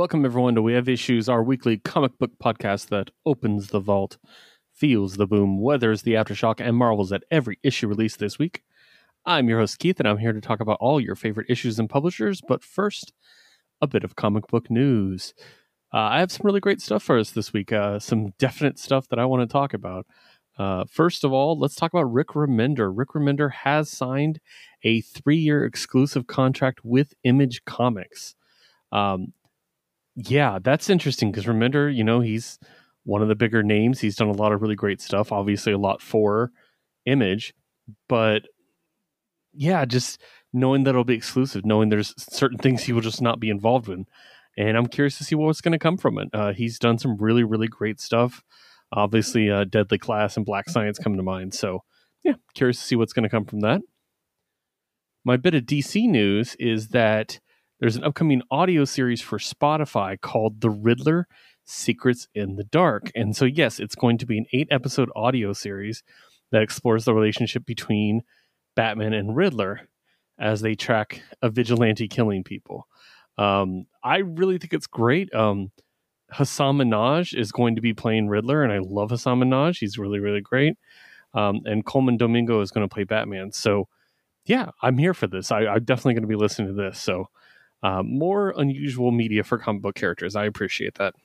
Welcome everyone to We Have Issues, our weekly comic book podcast that opens the vault, feels the boom, weathers the aftershock, and marvels at every issue released this week. I'm your host Keith, and I'm here to talk about all your favorite issues and publishers, but first, a bit of comic book news. I have some really great stuff for us this week, some definite stuff that I want to talk about. First of all, let's talk about Rick Remender. Rick Remender has signed a 3-year exclusive contract with Image Comics. Yeah, that's interesting because Remender, he's one of the bigger names. He's done a lot of really great stuff, obviously a lot for Image, but yeah, just knowing that it'll be exclusive, knowing there's certain things he will just not be involved in. And I'm curious to see what's going to come from it. He's done some really, really great stuff. Obviously, Deadly Class and Black Science come to mind. So yeah, curious to see what's going to come from that. My bit of DC news is that there's an upcoming audio series for Spotify called The Riddler Secrets in the Dark. And so, yes, it's going to be an 8-episode audio series that explores the relationship between Batman and Riddler as they track a vigilante killing people. I really think it's great. Hasan Minhaj is going to be playing Riddler, and I love Hasan Minhaj. He's really, really great. And Coleman Domingo is going to play Batman. So, yeah, I'm here for this. I'm definitely going to be listening to this. So, more unusual media for comic book characters. I appreciate that.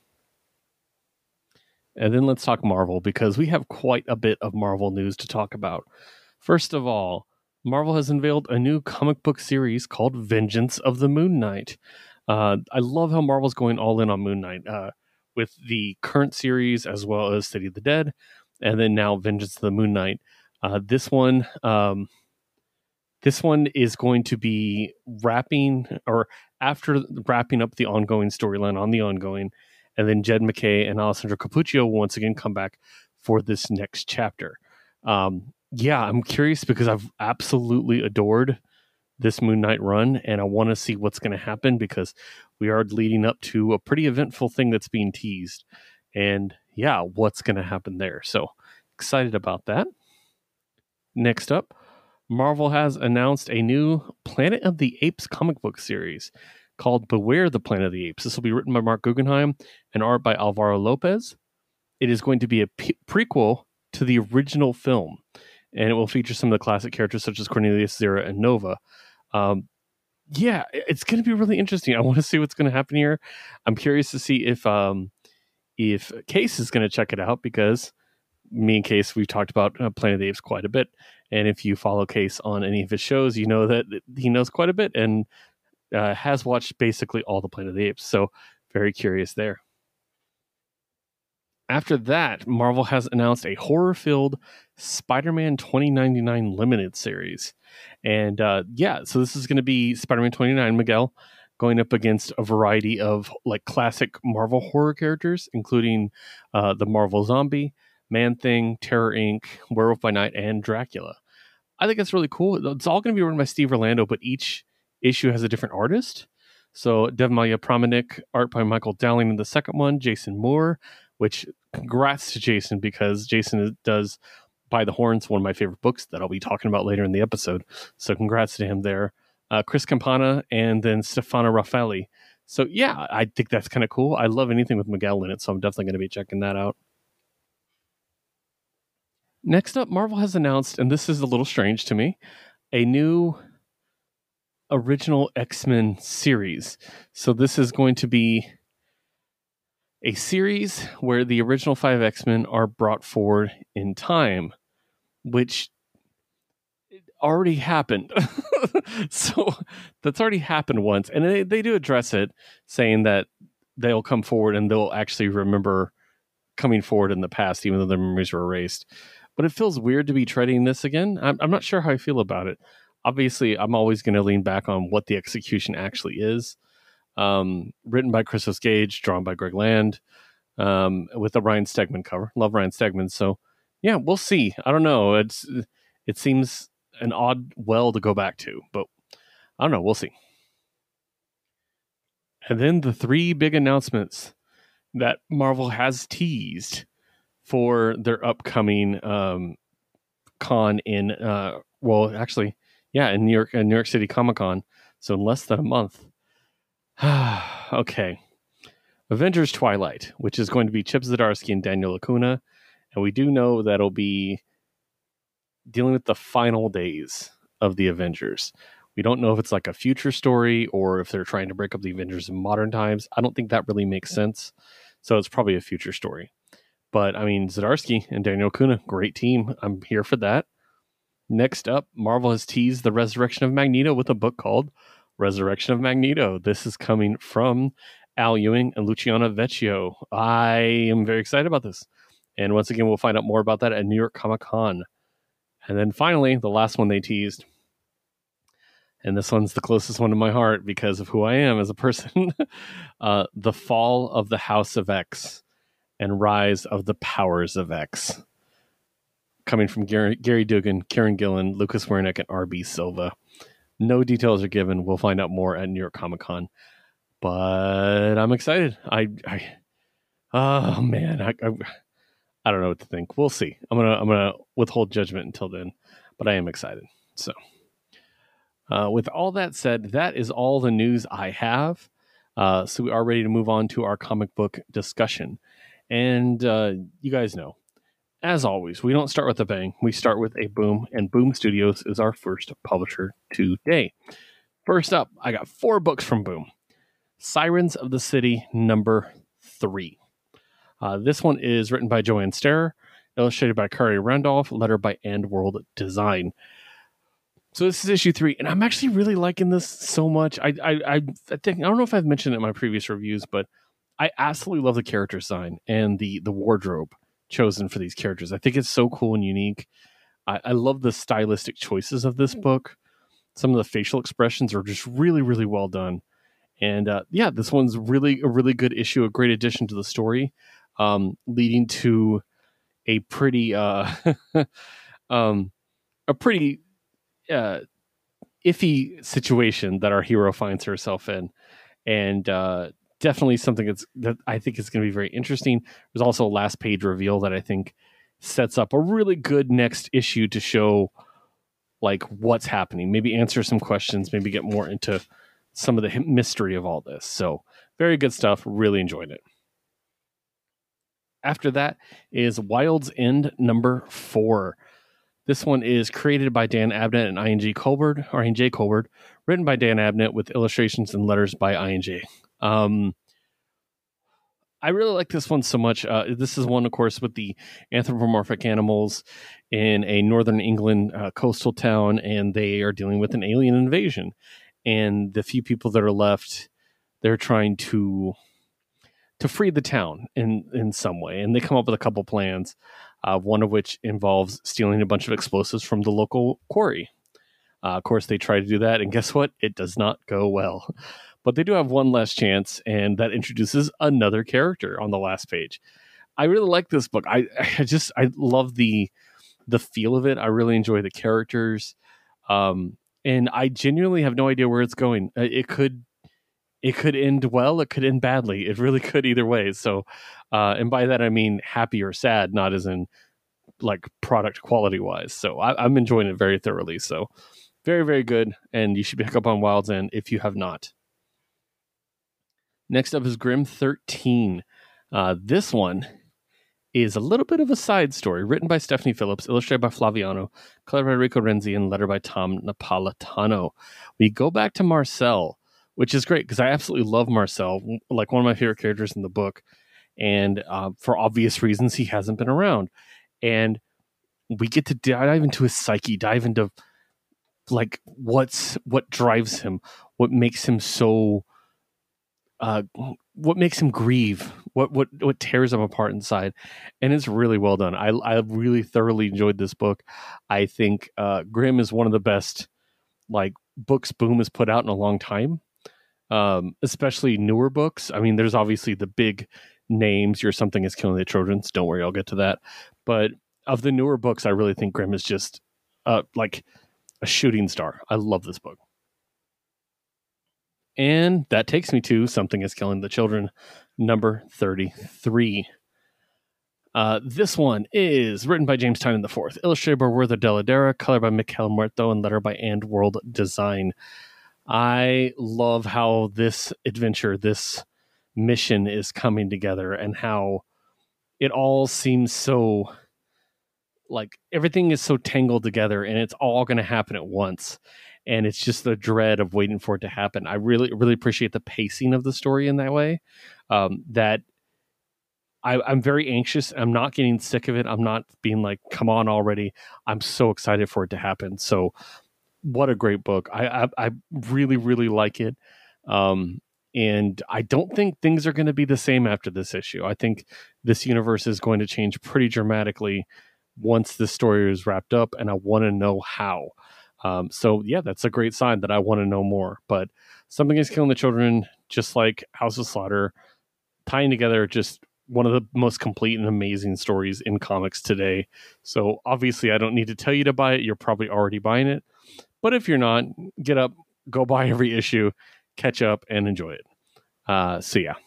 And then let's talk Marvel, because we have quite a bit of Marvel news to talk about. First of all, Marvel has unveiled a new comic book series called Vengeance of the Moon Knight. I love how Marvel's going all in on Moon Knight with the current series as well as City of the Dead, and then now Vengeance of the Moon Knight. This one is going to be after wrapping up the ongoing storyline on the ongoing, and then Jed MacKay and Alessandro Cappuccio will once again come back for this next chapter. Yeah, I'm curious because I've absolutely adored this Moon Knight run, and I want to see what's going to happen because we are leading up to a pretty eventful thing that's being teased. And yeah, what's going to happen there? So excited about that. Next up, Marvel has announced a new Planet of the Apes comic book series called Beware the Planet of the Apes. This will be written by Mark Guggenheim and art by Alvaro Lopez. It is going to be a prequel to the original film, and it will feature some of the classic characters such as Cornelius, Zira, and Nova. Yeah, it's going to be really interesting. I want to see what's going to happen here. I'm curious to see if Case is going to check it out, because me and Case, we've talked about Planet of the Apes quite a bit. And if you follow Case on any of his shows, you know that he knows quite a bit and has watched basically all the Planet of the Apes. So very curious there. After that, Marvel has announced a horror-filled Spider-Man 2099 limited series. And so this is going to be Spider-Man 2099 Miguel going up against a variety of like classic Marvel horror characters, including the Marvel Zombie, Man-Thing, Terror Inc., Werewolf by Night, and Dracula. I think that's really cool. It's all going to be written by Steve Orlando, but each issue has a different artist. So Devmaya Promanik, art by Michael Dowling in the second one, Jason Moore, which congrats to Jason, because Jason does By the Horns, one of my favorite books that I'll be talking about later in the episode. So congrats to him there. Chris Campana, and then Stefano Raffaelli. So yeah, I think that's kind of cool. I love anything with Miguel in it, so I'm definitely going to be checking that out. Next up, Marvel has announced, and this is a little strange to me, a new original X-Men series. So this is going to be a series where the original 5 X-Men are brought forward in time, which already happened. So that's already happened once. And they do address it, saying that they'll come forward and they'll actually remember coming forward in the past, even though their memories were erased. But it feels weird to be treading this again. I'm not sure how I feel about it. Obviously, I'm always going to lean back on what the execution actually is. Written by Christos Gage, drawn by Greg Land, with a Ryan Stegman cover. Love Ryan Stegman. So yeah, we'll see. I don't know. It seems an odd well to go back to, but I don't know. We'll see. And then the 3 big announcements that Marvel has teased for their upcoming con in in New York City Comic Con. So in less than a month. Okay. Avengers Twilight, which is going to be Chip Zdarsky and Daniel Lacuna. And we do know that'll be dealing with the final days of the Avengers. We don't know if it's like a future story or if they're trying to break up the Avengers in modern times. I don't think that really makes sense. So it's probably a future story. But I mean, Zdarsky and Daniel Lacuna, great team. I'm here for that. Next up, Marvel has teased the resurrection of Magneto with a book called Resurrection of Magneto. This is coming from Al Ewing and Luciano Vecchio. I am very excited about this. And once again, we'll find out more about that at New York Comic Con. And then finally, the last one they teased. And this one's the closest one to my heart because of who I am as a person. The Fall of the House of X and Rise of the Powers of X. Coming from Gary Dugan, Kieran Gillen, Lucas Wernick, and R.B. Silva. No details are given. We'll find out more at New York Comic Con. But I'm excited. Oh man, I don't know what to think. We'll see. I'm gonna withhold judgment until then, but I am excited. So, with all that said, that is all the news I have. So we are ready to move on to our comic book discussion. And you guys know, as always, we don't start with a bang. We start with a boom, and Boom Studios is our first publisher today. First up, I got 4 books from Boom. Sirens of the City, number 3. This one is written by Joanne Sterer, illustrated by Kari Randolph, lettered by AndWorld Design. So this is issue 3, and I'm actually really liking this so much. I think, I don't know if I've mentioned it in my previous reviews, but I absolutely love the character design and the wardrobe chosen for these characters. I think it's so cool and unique. I love the stylistic choices of this book. Some of the facial expressions are just really, really well done. And yeah, this one's really a really good issue, a great addition to the story, leading to a pretty iffy situation that our hero finds herself in, and definitely something that I think is going to be very interesting. There's also a last page reveal that I think sets up a really good next issue to show like what's happening, maybe answer some questions, maybe get more into some of the mystery of all this. So very good stuff. Really enjoyed it. After that is Wild's End number 4. This one is created by Dan Abnett and INJ Colbert, written by Dan Abnett with illustrations and letters by INJ. I really like this one so much. This is one, of course, with the anthropomorphic animals in a northern England coastal town, and they are dealing with an alien invasion. And the few people that are left, they're trying to free the town in some way. And they come up with a couple plans, one of which involves stealing a bunch of explosives from the local quarry. Of course, they try to do that, and guess what? It does not go well. But they do have one last chance, and that introduces another character on the last page. I really like this book. I love the feel of it. I really enjoy the characters. And I genuinely have no idea where it's going. It could end well. It could end badly. It really could either way. So, and by that I mean happy or sad, not as in like product quality wise. So I'm enjoying it very thoroughly. So very, very good. And you should pick up on Wild's End if you have not. Next up is Grimm 13. This one is a little bit of a side story, written by Stephanie Phillips, illustrated by Flaviano, colored by Rico Renzi, and lettered by Tom Napolitano. We go back to Marcel, which is great because I absolutely love Marcel, like one of my favorite characters in the book. And for obvious reasons, he hasn't been around. And we get to dive into his psyche, dive into like what drives him, what makes him so... what makes him grieve, what tears him apart inside, and it's really well done. I really thoroughly enjoyed this book. I think Grimm is one of the best like books Boom has put out in a long time, especially newer books. I mean, there's obviously the big names. Your Something Is Killing the Trojans. Don't worry, I'll get to that. But of the newer books, I really think Grimm is just like a shooting star. I love this book. And that takes me to Something Is Killing the Children, number 33. This one is written by James Tynion IV, illustrated by Werther Dell'Edera, colored by Mikel Muerto, and lettered by AndWorld Design. I love how this adventure, this mission is coming together, and how it all seems so like everything is so tangled together, and it's all going to happen at once. And it's just the dread of waiting for it to happen. I really, really appreciate the pacing of the story in that way. That I'm very anxious. I'm not getting sick of it. I'm not being like, come on already. I'm so excited for it to happen. So what a great book. I really, really like it. And I don't think things are going to be the same after this issue. I think this universe is going to change pretty dramatically once the story is wrapped up, and I want to know how. So yeah, that's a great sign that I want to know more. But Something is Killing the Children, just like House of Slaughter, tying together just one of the most complete and amazing stories in comics today. So obviously I don't need to tell you to buy it. You're probably already buying it. But if you're not, get up, go buy every issue, catch up, and enjoy it. So yeah.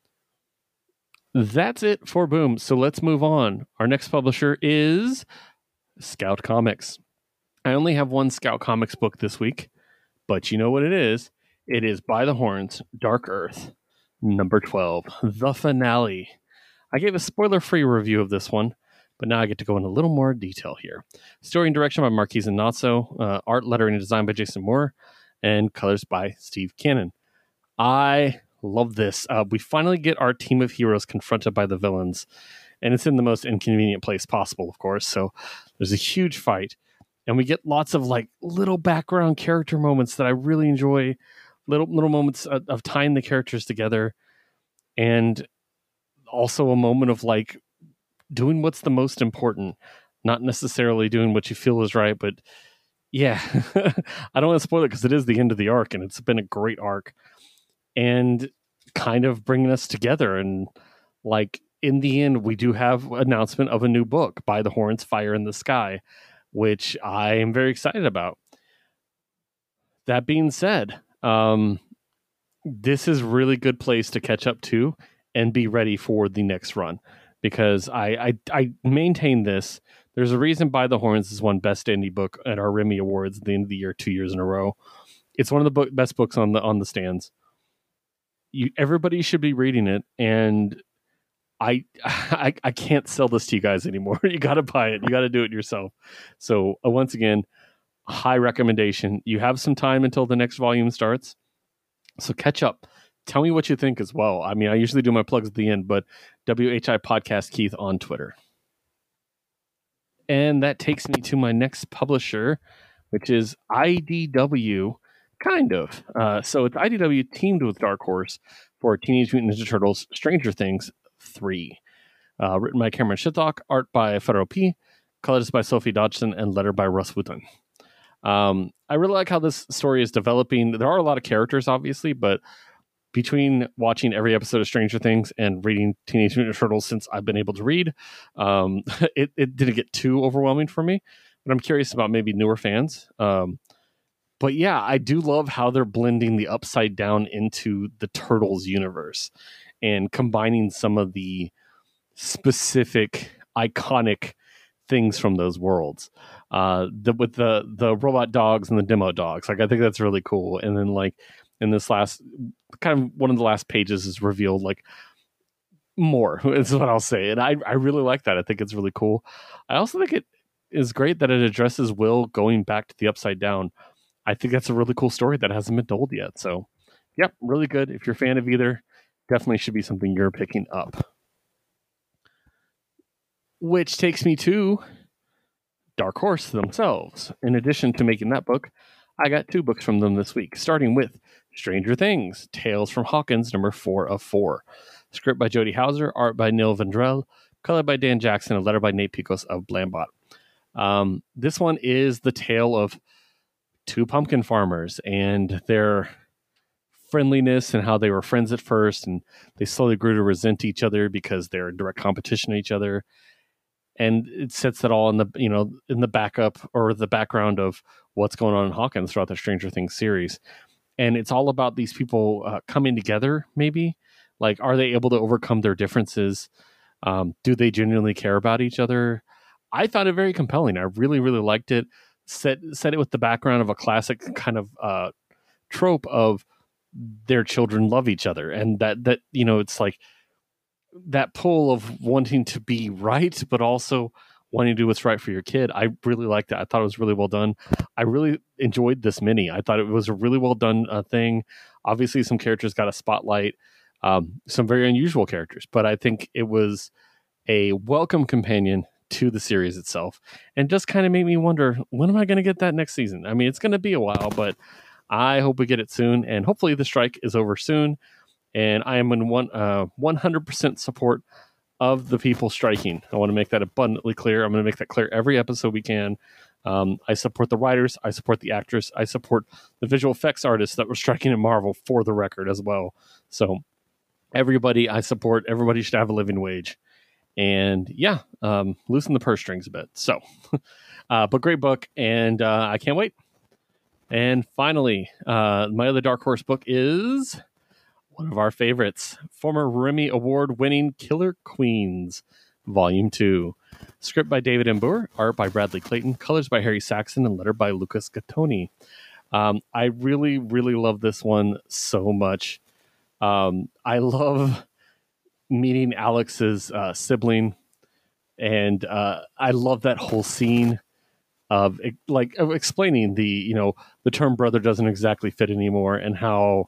That's it for Boom. So let's move on. Our next publisher is Scout Comics. I only have one Scout Comics book this week, but you know what it is? It is By the Horns, Dark Earth, number 12, the finale. I gave a spoiler-free review of this one, but now I get to go in a little more detail here. Story and direction by Marquise and Nozzo, art, lettering, and design by Jason Moore, and colors by Steve Cannon. I love this. We finally get our team of heroes confronted by the villains, and it's in the most inconvenient place possible, of course. So there's a huge fight, and we get lots of like little background character moments that I really enjoy. Little moments of tying the characters together, and also a moment of like doing what's the most important, not necessarily doing what you feel is right, but yeah, I don't want to spoil it because it is the end of the arc, and it's been a great arc, and kind of bringing us together. And like in the end, we do have an announcement of a new book, By the Horns, Fire in the Sky, which I am very excited about. That being said, this is a really good place to catch up to and be ready for the next run, because I maintain this. There's a reason By the Horns is won Best Indie Book at our Remy Awards at the end of the year 2 years in a row. It's one of the best books on the stands. Everybody should be reading it, and I can't sell this to you guys anymore. You got to buy it. You got to do it yourself. So once again, high recommendation. You have some time until the next volume starts, so catch up. Tell me what you think as well. I mean, I usually do my plugs at the end, but WHI Podcast Keith on Twitter. And that takes me to my next publisher, which is IDW, kind of. So it's IDW teamed with Dark Horse for Teenage Mutant Ninja Turtles Stranger Things 3. Written by Cameron Shittock, art by Federo P, colors by Sophie Dodgson, and letter by Russ Wooten. I really like how this story is developing. There are a lot of characters, obviously, but between watching every episode of Stranger Things and reading Teenage Mutant Ninja Turtles since I've been able to read, it didn't get too overwhelming for me. But I'm curious about maybe newer fans. But yeah, I do love how they're blending the Upside Down into the Turtles universe and combining some of the specific iconic things from those worlds. With the robot dogs and the demo dogs. Like, I think that's really cool. And then like in this last kind of one of the last pages is revealed like more is what I'll say. And I really like that. I think it's really cool. I also think it is great that it addresses Will going back to the Upside Down. I think that's a really cool story that hasn't been told yet. So yep, really good. If you're a fan of either, definitely should be something you're picking up. Which takes me to Dark Horse themselves. In addition to making that book, I got 2 books from them this week, starting with Stranger Things, Tales from Hawkins, number 4 of 4. Script by Jody Houser, art by Neil Vendrell, color by Dan Jackson, and letter by Nate Picos of Blambot. This one is the tale of 2 pumpkin farmers and their friendliness and how they were friends at first, and they slowly grew to resent each other because they're in direct competition to each other. And it sets it all in the backup or the background of what's going on in Hawkins throughout the Stranger Things series. And it's all about these people coming together, maybe. Like, are they able to overcome their differences? Do they genuinely care about each other? I found it very compelling. I really, really liked it. Set it with the background of a classic kind of trope of their children love each other, and that it's like that pull of wanting to be right, but also wanting to do what's right for your kid. I really liked it. I thought it was really well done. I really enjoyed this mini. I thought it was a really well done thing. Obviously, some characters got a spotlight, some very unusual characters, but I think it was a welcome companion to the series itself, and just kind of made me wonder, when am I going to get that next season? I mean, it's going to be a while, but I hope we get it soon, and hopefully the strike is over soon. And I am in 100% support of the people striking. I want to make that abundantly clear. I'm going to make that clear every episode we can. I support the writers. I support the actors. I support the visual effects artists that were striking at Marvel, for the record, as well. So everybody I support, everybody should have a living wage. And yeah, loosen the purse strings a bit. So, but great book, and I can't wait. And finally, my other Dark Horse book is one of our favorites, former Remy Award-winning Killer Queens, Volume 2. Script by David Embure, art by Bradley Clayton, colors by Harry Saxon, and letter by Lucas Gattoni. I really, really love this one so much. I love meeting Alex's sibling, and I love that whole scene of explaining the term brother doesn't exactly fit anymore, and how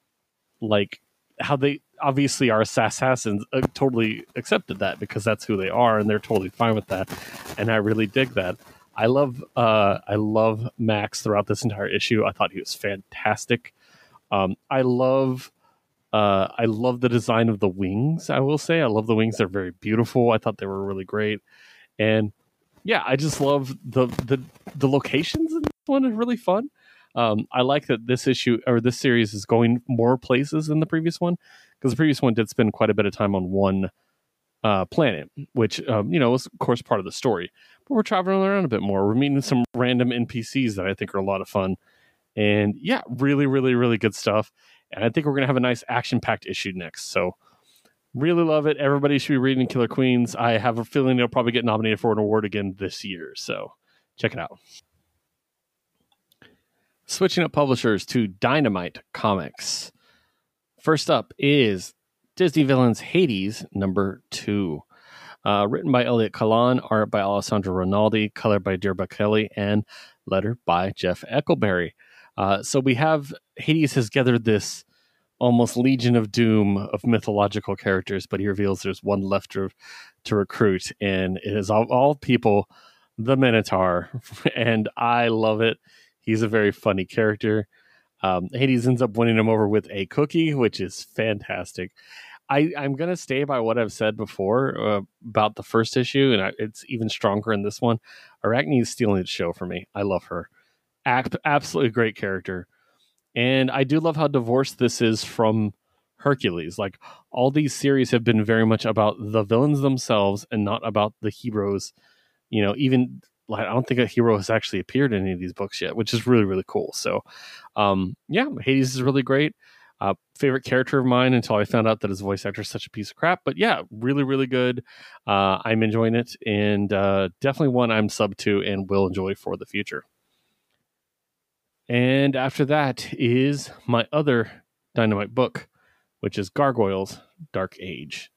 they obviously are assassins, totally accepted that because that's who they are, and they're totally fine with that. And I really dig that. I love Max throughout this entire issue. I thought he was fantastic. I love the design of the wings. I will say I love the wings. They're very beautiful. I thought they were really great. And yeah, I just love the locations in this one are really fun. I like that this issue or this series is going more places than the previous one, because the previous one did spend quite a bit of time on one planet, which was of course part of the story. But we're traveling around a bit more. We're meeting some random NPCs that I think are a lot of fun, and yeah, really, really, really good stuff. And I think we're gonna have a nice action-packed issue next. So really love it. Everybody should be reading Killer Queens. I have a feeling they'll probably get nominated for an award again this year. So check it out. Switching up publishers to Dynamite Comics. First up is Disney Villains Hades #2. Written by Elliot Kalan, art by Alessandro Rinaldi, color by Dirba Kelly, and letter by Jeff Eckelberry. So we have Hades has gathered this almost Legion of Doom of mythological characters, but he reveals there's one left to recruit, and it is all people, the Minotaur. And I love it. He's a very funny character. Hades ends up winning him over with a cookie, which is fantastic. I'm going to stay by what I've said before about the first issue, and it's even stronger in this one. Arachne is stealing the show for me. I love her. Absolutely great character. And I do love how divorced this is from Hercules. Like, all these series have been very much about the villains themselves and not about the heroes. Even I don't think a hero has actually appeared in any of these books yet, which is really, really cool. So, Hades is really great. Favorite character of mine until I found out that his voice actor is such a piece of crap. But yeah, really, really good. I'm enjoying it, and definitely one I'm sub to and will enjoy for the future. And after that is my other Dynamite book, which is Gargoyles Dark Ages,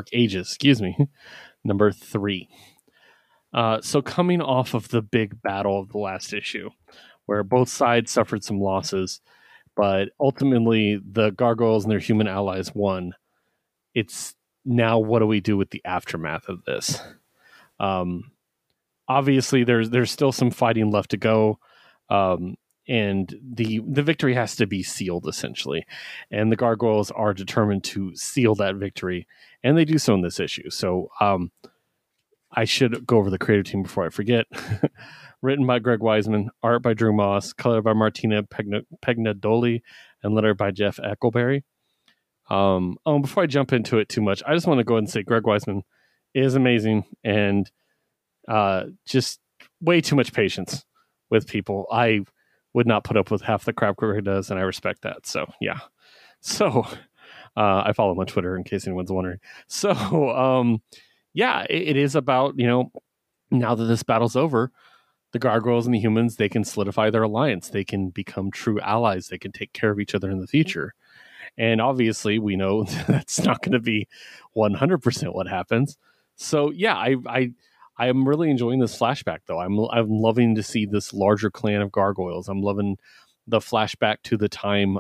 #3. So coming off of the big battle of the last issue, where both sides suffered some losses, but ultimately the Gargoyles and their human allies won. It's now, what do we do with the aftermath of this? Obviously, there's still some fighting left to go, and the victory has to be sealed, essentially. And the Gargoyles are determined to seal that victory, and they do so in this issue. So I should go over the creative team before I forget. Written by Greg Weisman, art by Drew Moss, color by Martina Pegnadoli, and letter by Jeff Eckelberry. Before I jump into it too much, I just want to go ahead and say Greg Weisman is amazing, and just way too much patience with people. I would not put up with half the crap Greg does, and I respect that. So yeah. So I follow him on Twitter in case anyone's wondering. So yeah, it is about, now that this battle's over, the gargoyles and the humans, they can solidify their alliance. They can become true allies. They can take care of each other in the future. And obviously, we know that's not going to be 100% what happens. So, yeah, I am really enjoying this flashback, though. I'm loving to see this larger clan of gargoyles. I'm loving the flashback to the time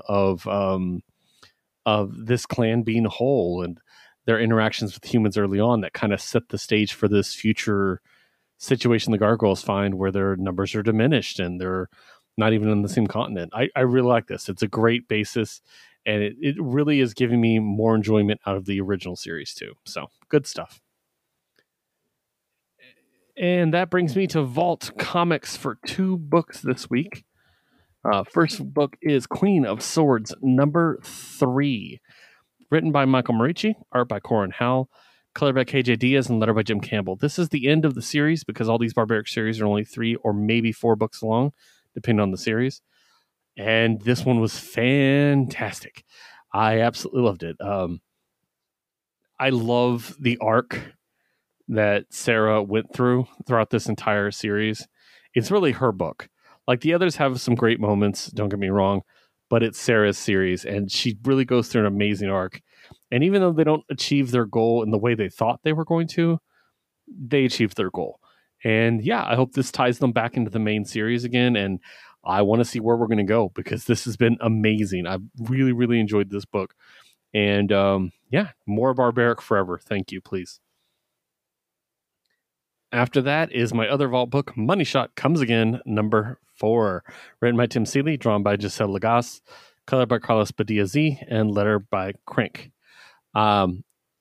of this clan being whole and their interactions with humans early on that kind of set the stage for this future situation the gargoyles find where their numbers are diminished and they're not even on the same continent. I really like this. It's a great basis, and it really is giving me more enjoyment out of the original series too. So good stuff. And that brings me to Vault Comics for 2 books this week. First book is Queen of Swords number 3, written by Michael Morici, art by Corin Howell, color by KJ Diaz, and letter by Jim Campbell. This is the end of the series because all these barbaric series are only 3 or maybe 4 books long, depending on the series. And this one was fantastic. I absolutely loved it. I love the arc that Sarah went throughout this entire series. It's really her book. Like, the others have some great moments, don't get me wrong, but it's Sarah's series, and she really goes through an amazing arc. And even though they don't achieve their goal in the way they thought they were going to, they achieved their goal. And yeah, I hope this ties them back into the main series again, and I want to see where we're going to go because this has been amazing. I've really, really enjoyed this book. And yeah, more barbaric forever. Thank you, please. After that is my other Vault book, Money Shot Comes Again, number 4. Written by Tim Seeley, drawn by Giselle Lagasse, color by Carlos Padilla-Z, and letter by Crank. I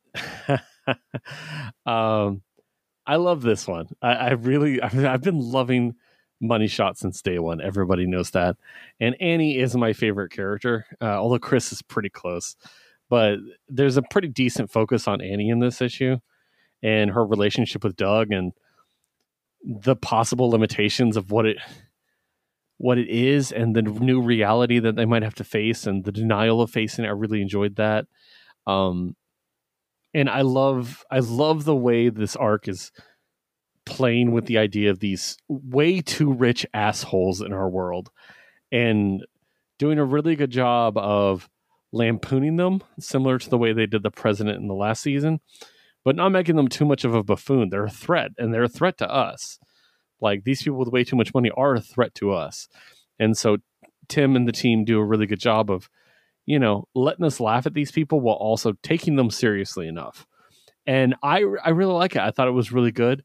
love this one. I've been loving Money Shot since day one. Everybody knows that. And Annie is my favorite character, although Chris is pretty close. But there's a pretty decent focus on Annie in this issue and her relationship with Doug and the possible limitations of what it is and the new reality that they might have to face and the denial of facing it. I really enjoyed that. And I love the way this arc is playing with the idea of these way too rich assholes in our world and doing a really good job of lampooning them, similar to the way they did the president in the last season, but not making them too much of a buffoon. They're a threat, and they're a threat to us. Like, these people with way too much money are a threat to us. And so Tim and the team do a really good job of, letting us laugh at these people while also taking them seriously enough. And I really like it. I thought it was really good.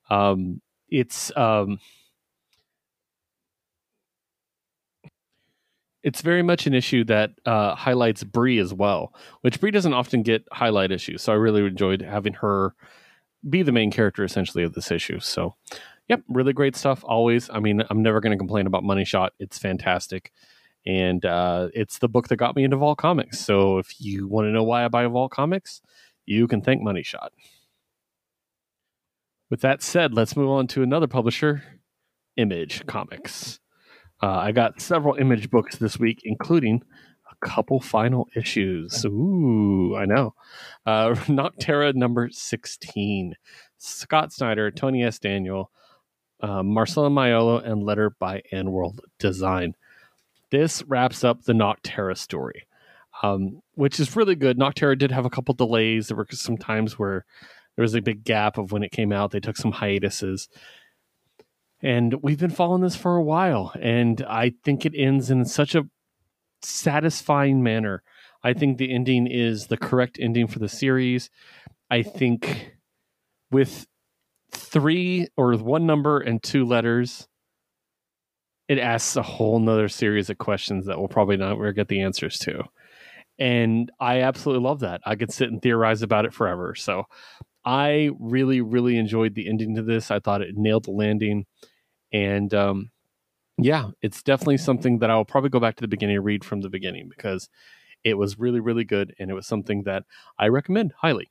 It's very much an issue that highlights Bree as well, which Bree doesn't often get highlight issues. So I really enjoyed having her be the main character essentially of this issue. So, yep, really great stuff. Always. I mean, I'm never going to complain about Money Shot. It's fantastic. And it's the book that got me into Vault Comics. So if you want to know why I buy Vault Comics, you can thank Money Shot. With that said, let's move on to another publisher, Image Comics. I got several Image books this week, including a couple final issues. Ooh, I know. Nocterra number 16. Scott Snyder, Tony S. Daniel, Marcelo Maiolo, and letter by AndWorld Design. This wraps up the Nocterra story, which is really good. Nocterra did have a couple delays. There were some times where there was a big gap of when it came out. They took some hiatuses. And we've been following this for a while, and I think it ends in such a satisfying manner. I think the ending is the correct ending for the series. I think with 3 or 1 number and 2 letters, it asks a whole nother series of questions that we'll probably never get the answers to. And I absolutely love that. I could sit and theorize about it forever. So I really, really enjoyed the ending to this. I thought it nailed the landing. And yeah, it's definitely something that I'll probably go back to the beginning and read from the beginning because it was really, really good. And it was something that I recommend highly.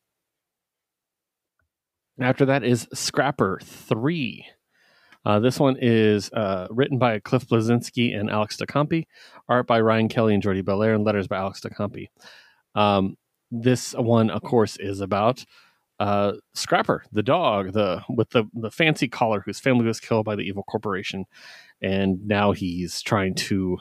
After that is Scrapper 3. This one is written by Cliff Bleszinski and Alex DeCampi, art by Ryan Kelly and Jordi Belair, and letters by Alex DeCampi. This one, of course, is about Scrapper, the dog, with the fancy collar, whose family was killed by the evil corporation, and now he's trying to,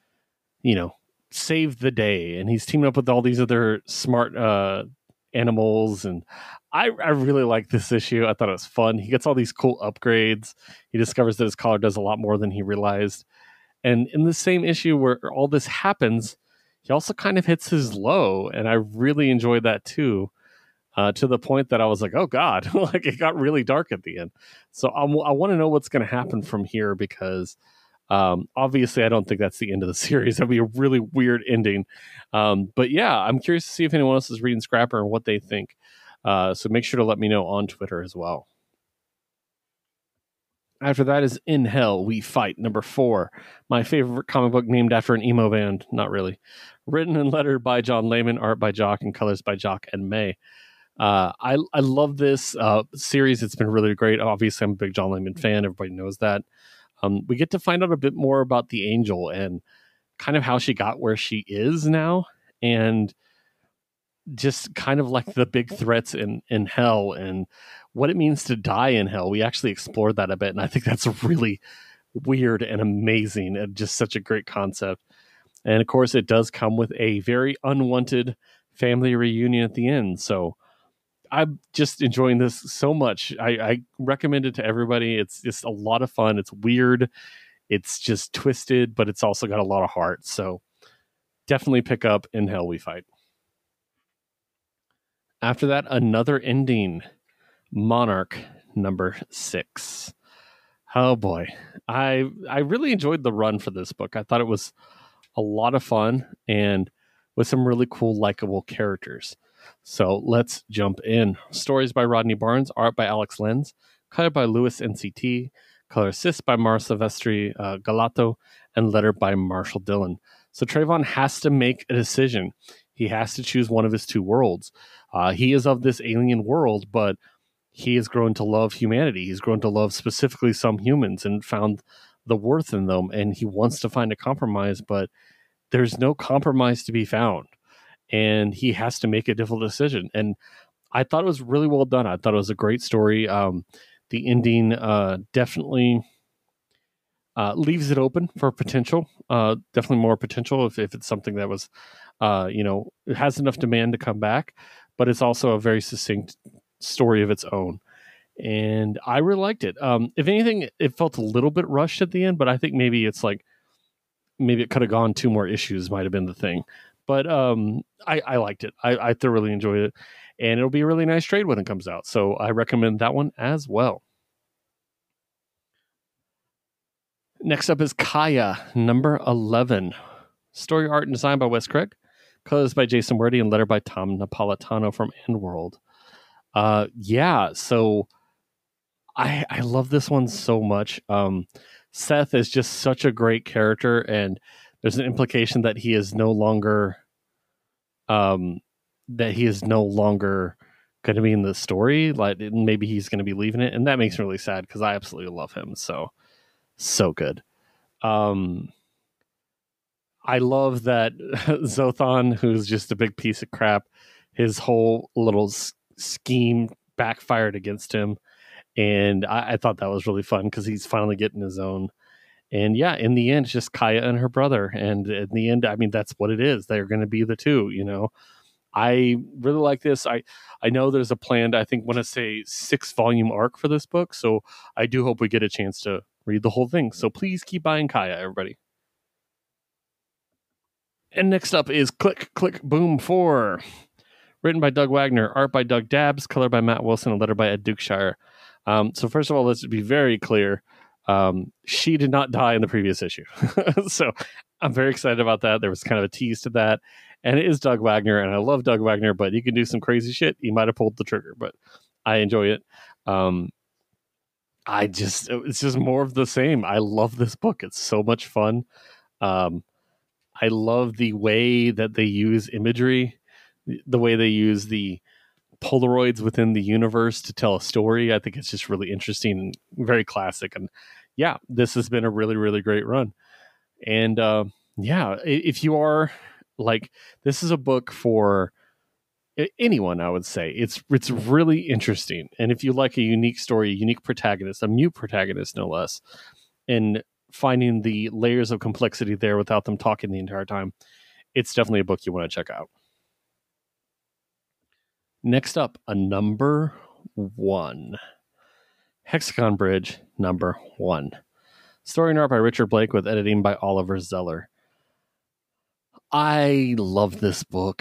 save the day, and he's teaming up with all these other smart animals. And I really like this issue. I thought it was fun. He gets all these cool upgrades. He discovers that his collar does a lot more than he realized. And in the same issue where all this happens, he also kind of hits his low, and I really enjoyed that too. To the point that I was like, oh God, like it got really dark at the end. So I want to know what's going to happen from here, because obviously I don't think that's the end of the series. That'd be a really weird ending. But yeah, I'm curious to see if anyone else is reading Scrapper and what they think. So make sure to let me know on Twitter as well. After that is In Hell We Fight, number 4. My favorite comic book named after an emo band. Not really. Written and lettered by John Layman, art by Jock, and colors by Jock and May. I love this series. It's been really great. Obviously, I'm a big John Layman fan. Everybody knows that. We get to find out a bit more about the Angel and kind of how she got where she is now, and just kind of like the big threats in hell and what it means to die in hell. We actually explored that a bit, and I think that's really weird and amazing and just such a great concept. And of course, it does come with a very unwanted family reunion at the end. So I'm just enjoying this so much. I recommend it to everybody. It's just a lot of fun. It's weird. It's just twisted, but it's also got a lot of heart. So definitely pick up In Hell We Fight. After that, another ending, Monarch, number 6. Oh boy. I really enjoyed the run for this book. I thought it was a lot of fun and with some really cool, likable characters. So let's jump in. Stories by Rodney Barnes, art by Alex Lenz, color by Louis NCT, color assist by Mara Silvestri Galato, and letter by Marshall Dillon. So Trayvon has to make a decision. He has to choose one of his two worlds. He is of this alien world, but he has grown to love humanity. He's grown to love specifically some humans and found the worth in them. And he wants to find a compromise, but there's no compromise to be found. And he has to make a difficult decision. And I thought it was really well done. I thought it was a great story. The ending definitely leaves it open for potential. Definitely more potential if it's something that was, it has enough demand to come back. But it's also a very succinct story of its own. And I really liked it. If anything, it felt a little bit rushed at the end, but I think maybe it could have gone 2 more issues might have been the thing. But I liked it. I thoroughly enjoyed it. And it'll be a really nice trade when it comes out. So I recommend that one as well. Next up is Kaya, number 11. Story, art, and design by Wes Craig. Colors by Jason Wordie and letter by Tom Napolitano from Endworld. So I love this one so much. Seth is just such a great character, and there's an implication that he is no longer going to be in the story. Like maybe he's going to be leaving it, and that makes me really sad because I absolutely love him. So good. I love that Zothon, who's just a big piece of crap, his whole little scheme backfired against him. And I thought that was really fun because he's finally getting his own. And yeah, in the end, it's just Kaya and her brother. And in the end, I mean, that's what it is. They're going to be the two, I really like this. I know there's a planned, I want to say 6-volume arc for this book. So I do hope we get a chance to read the whole thing. So please keep buying Kaya, everybody. And next up is Click, Click, Boom 4. Written by Doug Wagner, art by Doug Dabbs, color by Matt Wilson, and letter by Ed Dukeshire. So first of all, let's be very clear. She did not die in the previous issue. So I'm very excited about that. There was kind of a tease to that. And it is Doug Wagner, and I love Doug Wagner, but he can do some crazy shit. He might have pulled the trigger, but I enjoy it. It's just more of the same. I love this book. It's so much fun. I love the way that they use imagery, the way they use the Polaroids within the universe to tell a story. I think it's just really interesting and very classic. And yeah, this has been a really, really great run. And if you are like, this is a book for anyone, I would say. It's really interesting. And if you like a unique story, a unique protagonist, a mute protagonist, no less, and finding the layers of complexity there without them talking the entire time, it's definitely a book you want to check out. Next up, a number 1. Hexagon Bridge, number 1. Story and art by Richard Blake with editing by Oliver Zeller. I love this book.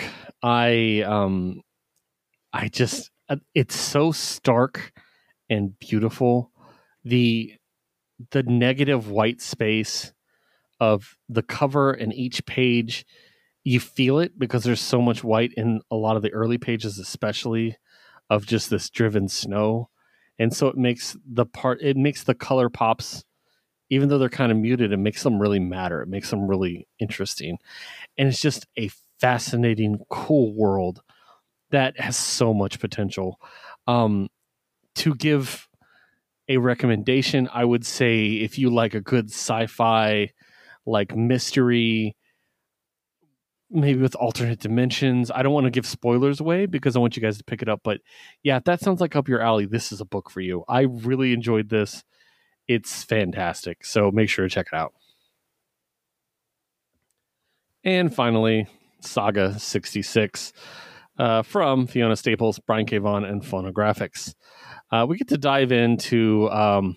It's so stark and beautiful. The negative white space of the cover and each page, you feel it because there's so much white in a lot of the early pages, especially of just this driven snow. And so it makes the color pops, even though they're kind of muted, it makes them really matter. It makes them really interesting. And it's just a fascinating, cool world that has so much potential. To give a recommendation, I would say if you like a good sci-fi, like mystery, maybe with alternate dimensions. I don't want to give spoilers away because I want you guys to pick it up. But yeah, if that sounds like up your alley, this is a book for you. I really enjoyed this. It's fantastic. So make sure to check it out. And finally, Saga 66 from Fiona Staples, Brian K. Vaughan, and Phonographics. We get to dive into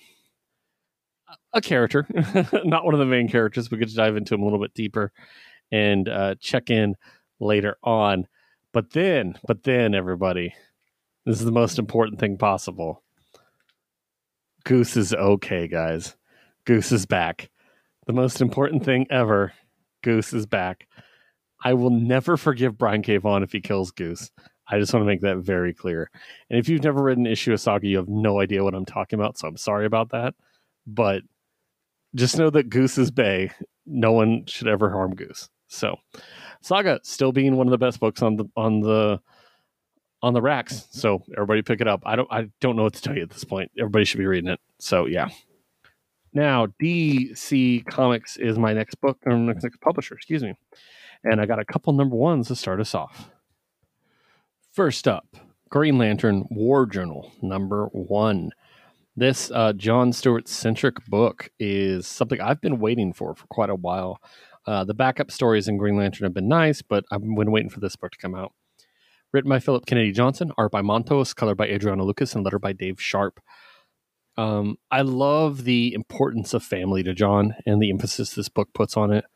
a character, not one of the main characters. We get to dive into him a little bit deeper and check in later on. But then, everybody, this is the most important thing possible. Goose is okay, guys. Goose is back. The most important thing ever. Goose is back. I will never forgive Brian K. Vaughan if he kills Goose. I just want to make that very clear. And if you've never read an issue of Saga, you have no idea what I'm talking about, so I'm sorry about that. But just know that Goose is bae. No one should ever harm Goose. So, Saga still being one of the best books on the racks. So everybody pick it up. I don't know what to tell you at this point. Everybody should be reading it. So yeah. Now DC Comics is my next book, or next publisher. Excuse me. And I got a couple number 1s to start us off. First up, Green Lantern War Journal number 1. This John Stewart-centric book is something I've been waiting for quite a while. The backup stories in Green Lantern have been nice, but I've been waiting for this book to come out. Written by Philip Kennedy Johnson, art by Montos, color by Adriano Lucas, and letter by Dave Sharp. I love the importance of family to John and the emphasis this book puts on it.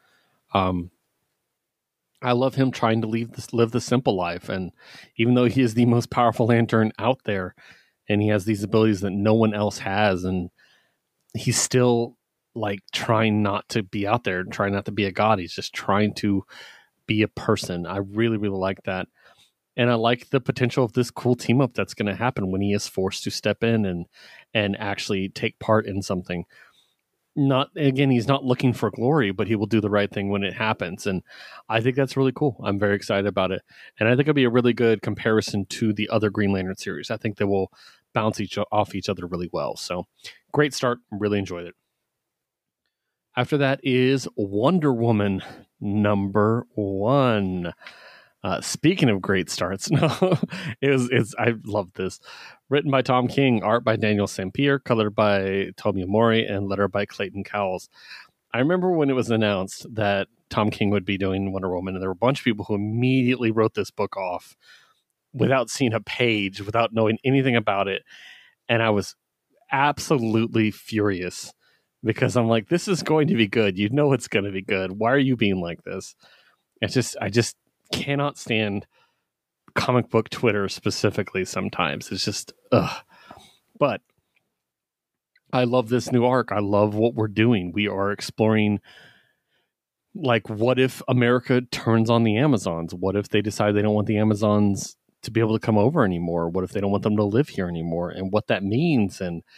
I love him trying to live the simple life. And even though he is the most powerful lantern out there, and he has these abilities that no one else has, and he's still like trying not to be out there, trying not to be a god. He's just trying to be a person. I really, really like that. And I like the potential of this cool team up that's going to happen when he is forced to step in and actually take part in something. He's not looking for glory, but he will do the right thing when it happens. And I think that's really cool. I'm very excited about it. And I think it'll be a really good comparison to the other Green Lantern series. I think they will bounce off each other really well. So great start. Really enjoyed it. After that is Wonder Woman number 1. Speaking of great starts, I love this. Written by Tom King, art by Daniel Sampere, colored by Tomio Mori, and letter by Clayton Cowles. I remember when it was announced that Tom King would be doing Wonder Woman, and there were a bunch of people who immediately wrote this book off without seeing a page, without knowing anything about it. And I was absolutely furious because I'm like, this is going to be good. You know it's going to be good. Why are you being like this? I just cannot stand comic book Twitter specifically sometimes. It's just, ugh. But I love this new arc. I love what we're doing. We are exploring, like, what if America turns on the Amazons? What if they decide they don't want the Amazons to be able to come over anymore? What if they don't want them to live here anymore? And what that means.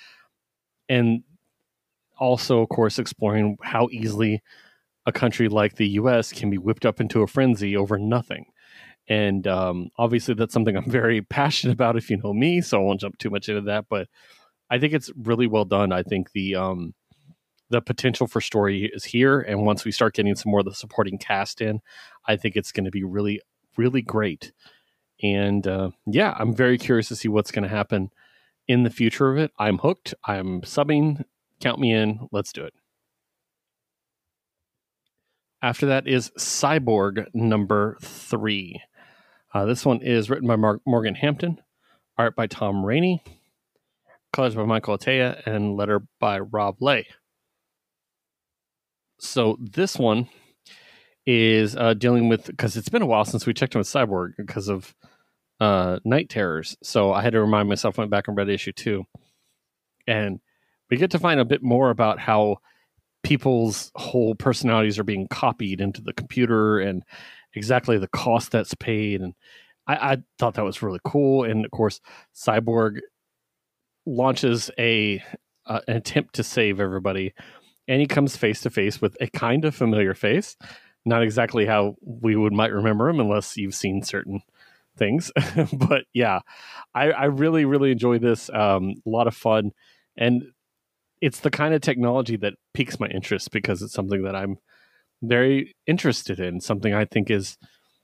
And also, of course, exploring how easily a country like the U.S. can be whipped up into a frenzy over nothing. And obviously that's something I'm very passionate about, if you know me, so I won't jump too much into that. But I think it's really well done. I think the potential for story is here. And once we start getting some more of the supporting cast in, I think it's going to be really, really great. And yeah, I'm very curious to see what's going to happen in the future of it. I'm hooked. I'm subbing. Count me in. Let's do it. After that is Cyborg number 3. This one is written by Morgan Hampton, art by Tom Rainey, colors by Michael Atiyeh, and letter by Rob Lay. So this one is dealing with, because it's been a while since we checked in with Cyborg because of Night Terrors. So I had to remind myself, went back and read issue 2. And we get to find a bit more about how people's whole personalities are being copied into the computer and exactly the cost that's paid. And I thought that was really cool. And of course, Cyborg launches an attempt to save everybody. And he comes face to face with a kind of familiar face. Not exactly how we might remember him unless you've seen certain things. But yeah, I really, really enjoy this. A lot of fun. And it's the kind of technology that piques my interest because it's something that I'm very interested in. Something I think is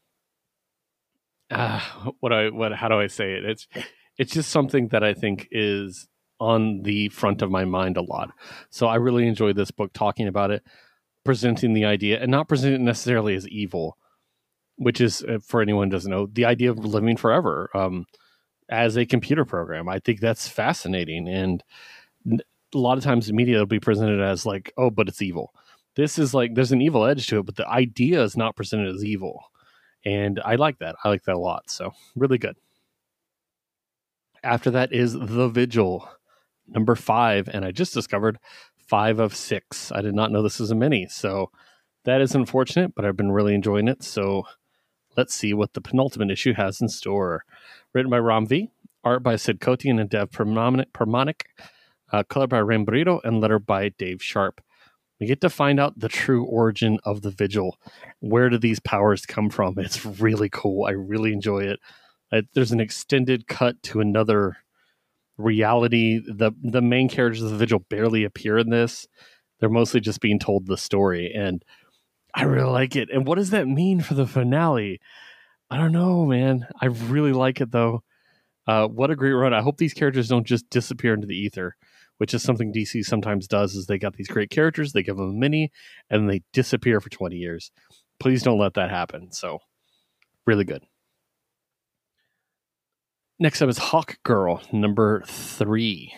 how do I say it? It's just something that I think is on the front of my mind a lot. So I really enjoyed this book talking about it, presenting the idea, and not presenting it necessarily as evil, which is, for anyone who doesn't know, the idea of living forever as a computer program. I think that's fascinating. And a lot of times the media will be presented as like, oh, but it's evil. This is like, there's an evil edge to it, but the idea is not presented as evil. And I like that. I like that a lot. So really good. After that is The Vigil, number 5. And I just discovered 5 of 6. I did not know this was a mini. So that is unfortunate, but I've been really enjoying it. So let's see what the penultimate issue has in store. Written by Ram V, art by Sid Kotian and Dev Permonic, color by Ram Burrito, and letter by Dave Sharp. We get to find out the true origin of the Vigil. Where do these powers come from? It's really cool. I really enjoy it. There's an extended cut to another reality. The main characters of the Vigil barely appear in this. They're mostly just being told the story, and I really like it. And what does that mean for the finale? I don't know, man. I really like it, though. What a great run. I hope these characters don't just disappear into the ether, which is something DC sometimes does, is they got these great characters, they give them a mini, and they disappear for 20 years. Please don't let that happen. So, really good. Next up is Hawk Girl, number 3.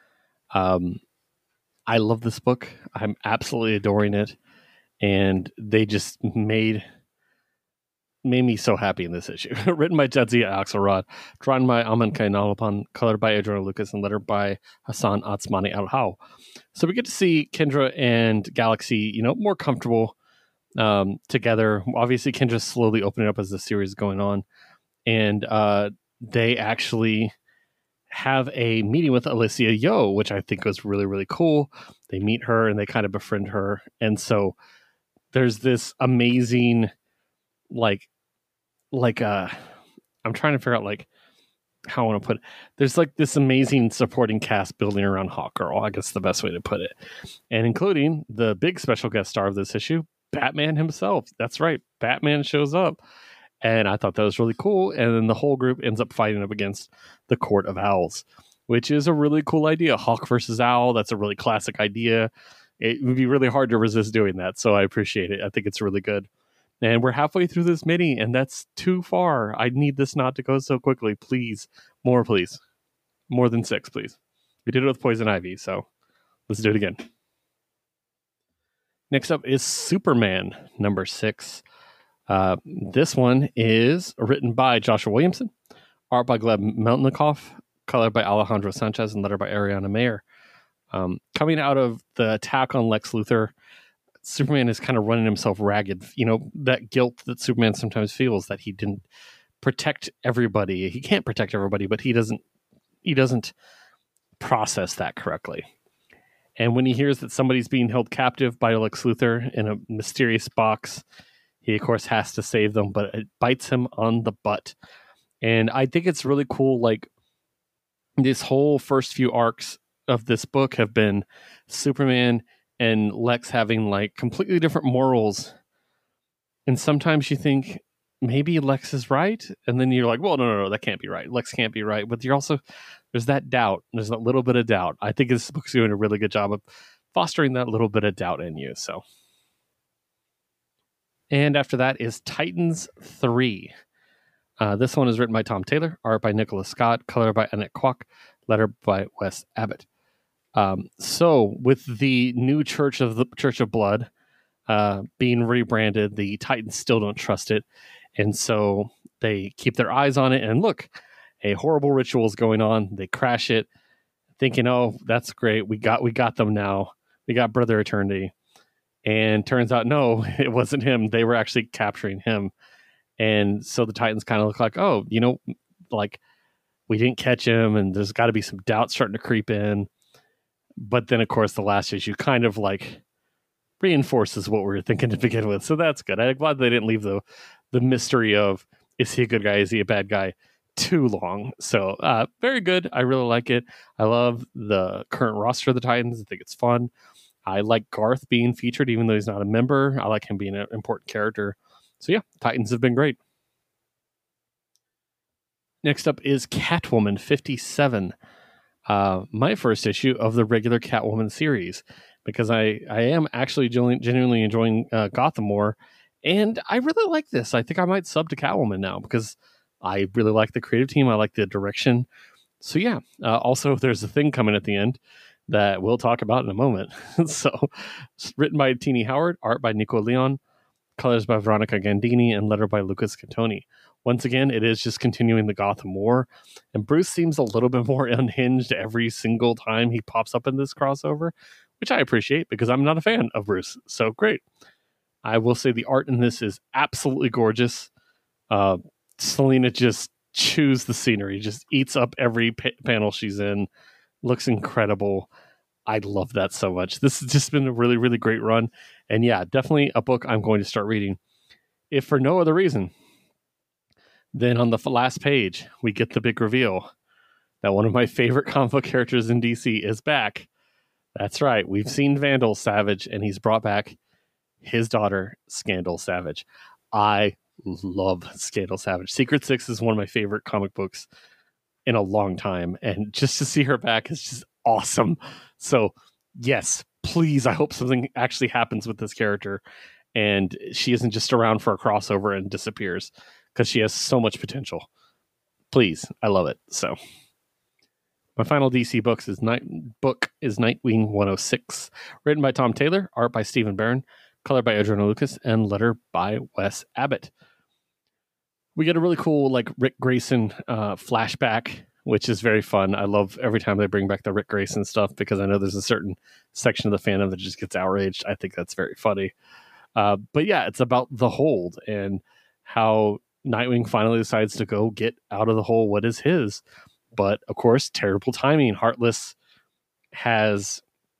I love this book. I'm absolutely adoring it. And they just made me so happy in this issue. Written by Jadzia Axelrod, drawn by Aman Kainalapan, colored by Adriano Lucas, and lettered by Hassan Atsmani Al-Haw. So we get to see Kendra and Galaxy, more comfortable together. Obviously, Kendra's slowly opening up as the series is going on. And they actually have a meeting with Alicia Yo, which I think was really, really cool. They meet her and they kind of befriend her. And so there's this amazing, I'm trying to figure out how I want to put it. There's this amazing supporting cast building around Hawkgirl, I guess the best way to put it. And including the big special guest star of this issue, Batman himself. That's right. Batman shows up. And I thought that was really cool. And then the whole group ends up fighting up against the Court of Owls, which is a really cool idea. Hawk versus Owl. That's a really classic idea. It would be really hard to resist doing that. So I appreciate it. I think it's really good. And we're halfway through this mini, and that's too far. I need this not to go so quickly. Please. More, please. More than 6, please. We did it with Poison Ivy, so let's do it again. Next up is Superman, number 6. This one is written by Joshua Williamson, art by Gleb Melnikoff, color by Alejandro Sanchez, and letter by Ariana Mayer. Coming out of the attack on Lex Luthor, Superman is kind of running himself ragged. That guilt that Superman sometimes feels that he didn't protect everybody. He can't protect everybody, but he doesn't process that correctly. And when he hears that somebody's being held captive by Lex Luthor in a mysterious box, he, of course, has to save them, but it bites him on the butt. And I think it's really cool. This whole first few arcs of this book have been Superman and Lex having completely different morals. And sometimes you think maybe Lex is right. And then you're like, well, no, that can't be right. Lex can't be right. But you're also, there's that doubt. There's that little bit of doubt. I think this book's doing a really good job of fostering that little bit of doubt in you. So, and after that is Titans 3. This one is written by Tom Taylor, art by Nicholas Scott, color by Annette Kwok, letter by Wes Abbott. So with the new Church of Blood being rebranded, the Titans still don't trust it, and so they keep their eyes on it. And look, a horrible ritual is going on. They crash it, thinking, "Oh, that's great. We got them now. We got Brother Eternity." And turns out, no, it wasn't him. They were actually capturing him. And so the Titans kind of look like, oh, like we didn't catch him, and there's got to be some doubt starting to creep in. But then, of course, the last issue kind of like reinforces what we were thinking to begin with. So that's good. I'm glad they didn't leave the mystery of, is he a good guy? Is he a bad guy? Too long. So very good. I really like it. I love the current roster of the Titans. I think it's fun. I like Garth being featured, even though he's not a member. I like him being an important character. So yeah, Titans have been great. Next up is Catwoman 57. My first issue of the regular Catwoman series, because I am actually genuinely enjoying Gotham more, and I really like this. I think I might sub to Catwoman now because I really like the creative team. I like the direction. So yeah, also there's a thing coming at the end that we'll talk about in a moment. So it's written by Tini Howard, art by Nico Leon, colors by Veronica Gandini, and letter by Lucas Cantoni. Once again, it is just continuing the Gotham War, and Bruce seems a little bit more unhinged every single time he pops up in this crossover, which I appreciate because I'm not a fan of Bruce. So great. I will say the art in this is absolutely gorgeous. Selena just chews the scenery, just eats up every panel she's in. Looks incredible. I love that so much. This has just been a really, really great run. And yeah, definitely a book I'm going to start reading. If for no other reason, then on the last page, we get the big reveal that one of my favorite comic book characters in DC is back. That's right. We've seen Vandal Savage, and he's brought back his daughter, Scandal Savage. I love Scandal Savage. Secret Six is one of my favorite comic books in a long time, and just to see her back is just awesome. So yes, please, I hope something actually happens with this character and she isn't just around for a crossover and disappears, because she has so much potential. Please, I love it. So my final DC book is Nightwing 106, written by Tom Taylor, art by Stephen Barron, color by Adriano Lucas, and letter by Wes Abbott. We get a really cool like Rick Grayson flashback, which is very fun. I love every time they bring back the Rick Grayson stuff, because I know there's a certain section of the fandom that just gets outraged. I think that's very funny. But yeah, it's about the Hold and how Nightwing finally decides to go get out of the hole what is his. But of course, terrible timing. Heartless has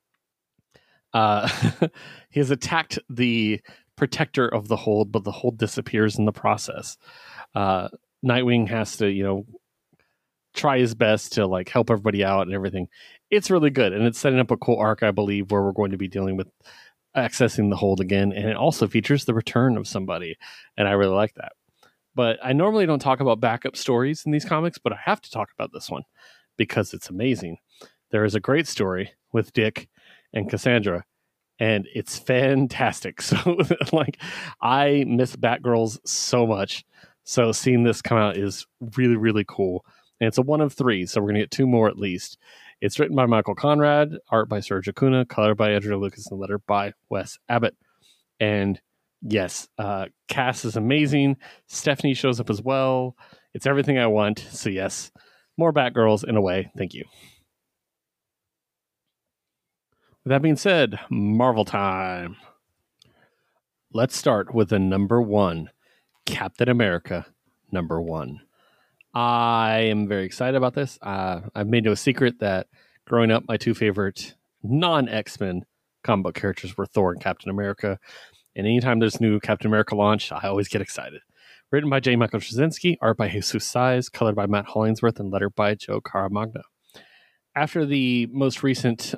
he has attacked the protector of the Hold, but the Hold disappears in the process. Nightwing has to, try his best to like help everybody out and everything. It's really good, and it's setting up a cool arc, I believe, where we're going to be dealing with accessing the Hold again, and it also features the return of somebody, and I really like that. But I normally don't talk about backup stories in these comics, but I have to talk about this one because it's amazing. There is a great story with Dick and Cassandra, and it's fantastic. So like, I miss Batgirls so much. So seeing this come out is really, really cool. And it's a 1 of 3, so we're going to get 2 more at least. It's written by Michael Conrad, art by Serge Acuna, color by Adriano Lucas, and letter by Wes Abbott. And yes, Cass is amazing. Stephanie shows up as well. It's everything I want. So yes, more Batgirls in a way. Thank you. With that being said, Marvel time. Let's start with the number 1, Captain America number 1. I am very excited about this. I've made no secret that growing up, my 2 favorite non-X-Men comic book characters were Thor and Captain America. And anytime there's new Captain America launch, I always get excited. Written by J. Michael Straczynski, art by Jesus Saiz, colored by Matt Hollingsworth, and letter by Joe Caramagna. After the most recent,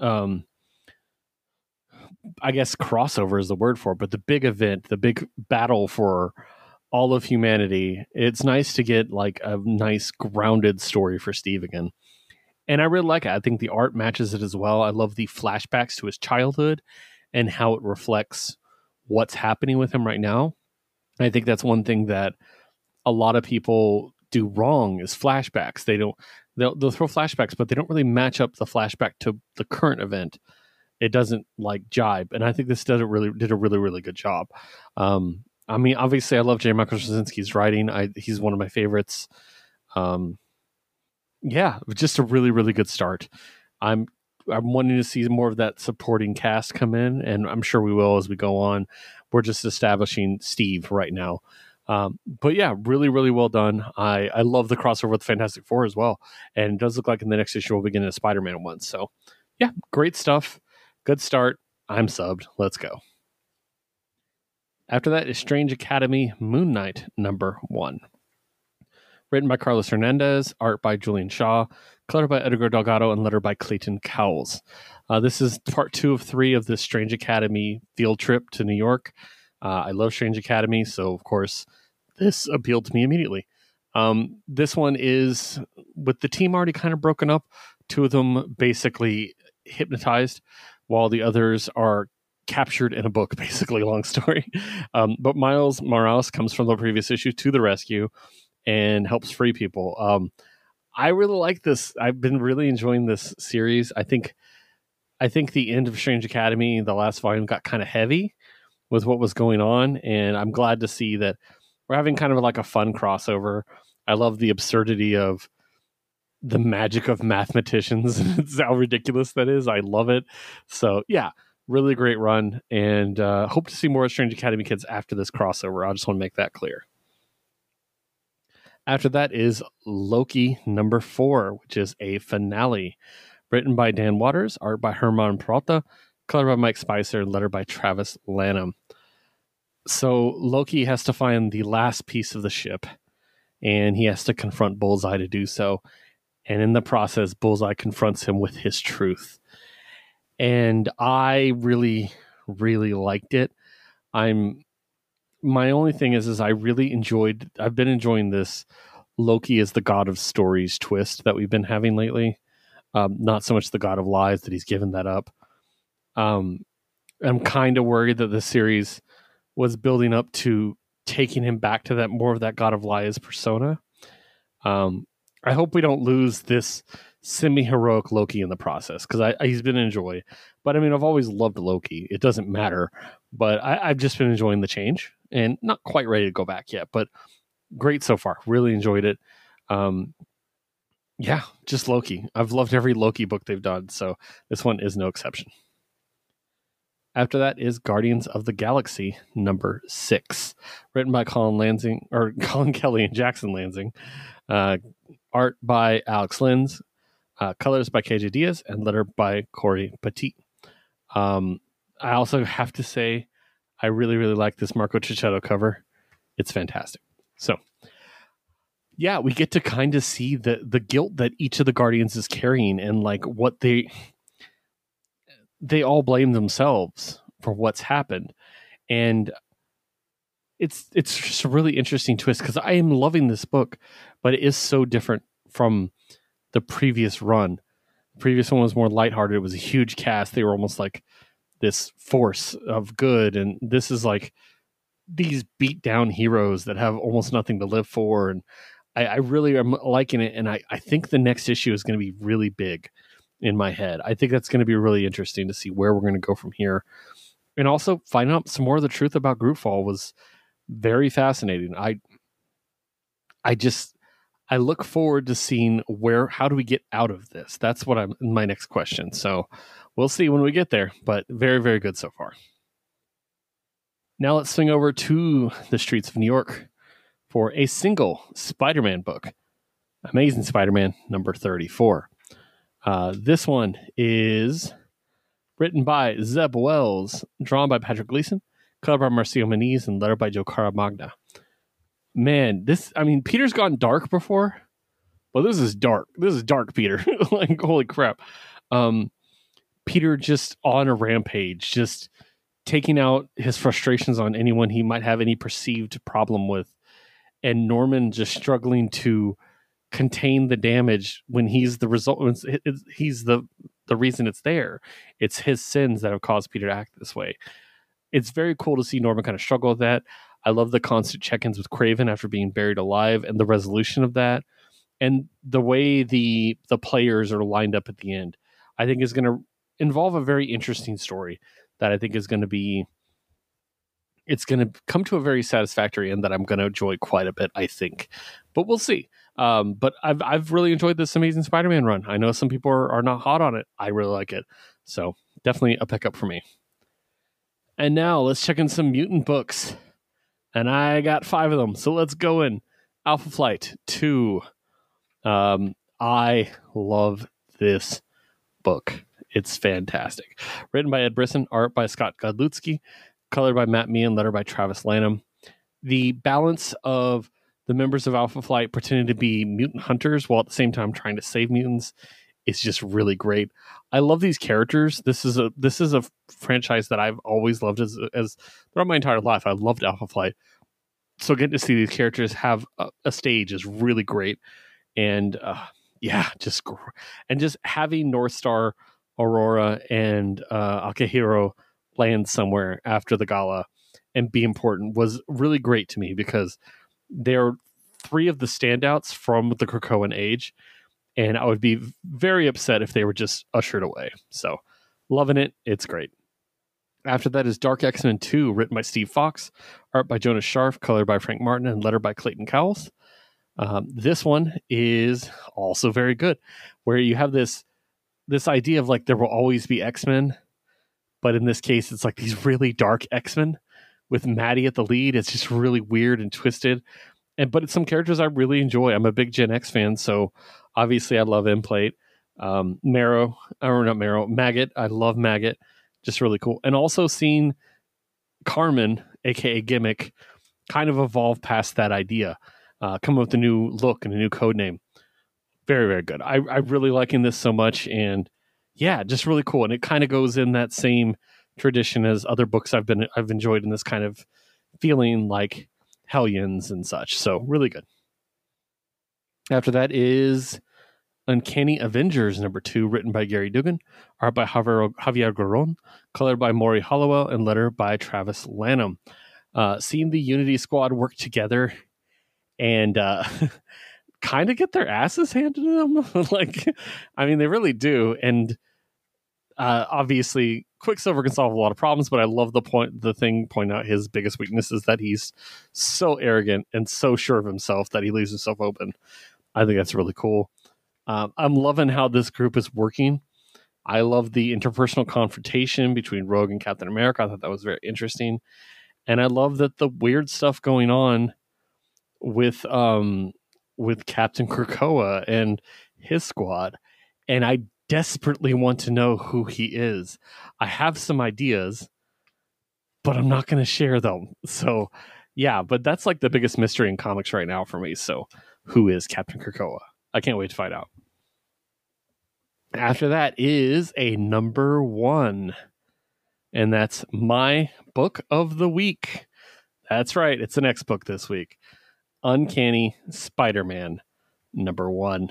I guess crossover is the word for it, but the big event, the big battle for all of humanity. It's nice to get like a nice grounded story for Steve again. And I really like it. I think the art matches it as well. I love the flashbacks to his childhood and how it reflects what's happening with him right now. I think that's one thing that a lot of people do wrong is flashbacks. They'll throw flashbacks, but they don't really match up the flashback to the current event. It doesn't like jibe. And I think this did a really good job. I mean, obviously I love J. Michael Straczynski's writing. He's one of my favorites. Yeah, just a really good start. I'm wanting to see more of that supporting cast come in, and I'm sure we will as we go on. We're just establishing Steve right now. But yeah, really well done. I love the crossover with Fantastic Four as well. And it does look like in the next issue we'll begin a Spider-Man one. So yeah, great stuff. Good start. I'm subbed. Let's go. After that is Strange Academy Moon Knight #1. Written by Carlos Hernandez, art by Julian Shaw, colored by Edgar Delgado, and lettered by Clayton Cowles. This is part 2 of 3 of this Strange Academy field trip to New York. I love Strange Academy, so of course this appealed to me immediately. This one is, with the team already kind of broken up, 2 of them basically hypnotized, while the others are captured in a book, basically, long story. But Miles Morales comes from the previous issue to the rescue and helps free people. I really like this. I've been really enjoying this series. I think the end of Strange Academy, the last volume, got kind of heavy with what was going on, and I'm glad to see that we're having kind of like a fun crossover. I love the absurdity of the magic of mathematicians and how ridiculous that is. I love it. So yeah, really great run, and hope to see more Strange Academy kids after this crossover. I just want to make that clear. After that is Loki #4, which is a finale. Written by Dan Waters, art by Herman Peralta, color by Mike Spicer, letter by Travis Lanham. So Loki has to find the last piece of the ship, and he has to confront Bullseye to do so. And in the process, Bullseye confronts him with his truth. And I really liked it. My only thing is I've been enjoying this Loki is the god of stories twist that we've been having lately. Not so much the god of lies, that he's given that up. I'm kind of worried that the series was building up to taking him back to that more of that god of lies persona. I hope we don't lose this semi-heroic Loki in the process, because he's been an enjoy. But I mean, I've always loved Loki. It doesn't matter. But I've just been enjoying the change and not quite ready to go back yet. But great so far. Really enjoyed it. Yeah, just Loki. I've loved every Loki book they've done, so this one is no exception. After that is Guardians of the Galaxy #6, written by Colin Kelly and Jackson Lansing, art by Alex Lins, colors by KJ Diaz, and letter by Corey Petit. I also have to say, I really like this Marco Checchetto cover. It's fantastic. So yeah, we get to kind of see the guilt that each of the Guardians is carrying, and like what they all blame themselves for what's happened. And it's just a really interesting twist, because I am loving this book, but it is so different from the previous run. The previous one was more lighthearted. It was a huge cast. They were almost like this force of good, and this is like these beat down heroes that have almost nothing to live for. And I really am liking it, and I think the next issue is going to be really big in my head. I think that's going to be really interesting to see where we're going to go from here. And also finding out some more of the truth about Grootfall was very fascinating. I look forward to seeing how do we get out of this? That's what my next question. So we'll see when we get there, but very good so far. Now let's swing over to the streets of New York for a single Spider-Man book, Amazing Spider-Man #34. This one is written by Zeb Wells, drawn by Patrick Gleason, colored by Marcio Moniz, and lettered by Joe Caramagna. Man, Peter's gone dark before, but this is dark. This is dark Peter. Like, holy crap. Peter just on a rampage, just taking out his frustrations on anyone he might have any perceived problem with. and Norman just struggling to contain the damage when he's the result. He's the reason it's there. It's his sins that have caused Peter to act this way. It's very cool to see Norman kind of struggle with that. I love the constant check-ins with Craven after being buried alive and the resolution of that, and the way the players are lined up at the end. I think is going to involve a very interesting story that I think is going to be. It's going to come to a very satisfactory end that I'm going to enjoy quite a bit, I think, but we'll see. But I've really enjoyed this Amazing Spider-Man run. I know some people are not hot on it. I really like it, so definitely a pickup for me. And now let's check in some mutant books. And I got 5 of them. So let's go in. Alpha Flight 2. I love this book. It's fantastic. Written by Ed Brisson, art by Scott Godlewski, colored by Matt Meehan, letter by Travis Lanham. The balance of the members of Alpha Flight pretending to be mutant hunters while at the same time trying to save mutants is just really great. I love these characters. This is a franchise that I've always loved as throughout my entire life. I loved Alpha Flight. So getting to see these characters have a stage is really great. And just having North Star, Aurora, and Akihiro land somewhere after the gala and be important was really great to me, because they're 3 of the standouts from the Krakoan age. And I would be very upset if they were just ushered away. So, loving it. It's great. After that is Dark X-Men 2, written by Steve Fox, art by Jonas Scharf, colored by Frank Martin, and letter by Clayton Cowles. This one is also very good, where you have this idea of like there will always be X-Men, but in this case, it's like these really dark X-Men with Maddie at the lead. It's just really weird and twisted. But it's some characters I really enjoy. I'm a big Gen X fan, so obviously I love Implate. Maggot. I love Maggot. Just really cool. And also seeing Carmen, aka Gimmick, kind of evolve past that idea. Come up with a new look and a new code name. Very, very good. I really liking this so much, and yeah, just really cool. And it kind of goes in that same tradition as other books I've enjoyed in this kind of feeling, like Hellions and such. So really good. After that is Uncanny Avengers number 2, written by Gary Dugan, art by Javier Garron, colored by Maury Hollowell, and letter by Travis Lanham. Seeing the Unity Squad work together and kind of get their asses handed to them. They really do. And obviously, Quicksilver can solve a lot of problems, but I love pointing out his biggest weakness is that he's so arrogant and so sure of himself that he leaves himself open. I think that's really cool. I'm loving how this group is working. I love the interpersonal confrontation between Rogue and Captain America. I thought that was very interesting. And I love that the weird stuff going on with Captain Krakoa and his squad. And I desperately want to know who he is. I have some ideas, but I'm not going to share them. So, yeah, but that's like the biggest mystery in comics right now for me. So, who is Captain Krakoa? I can't wait to find out. After that is a number 1. And that's my book of the week. That's right. It's the next book this week. Uncanny Spider-Man number 1.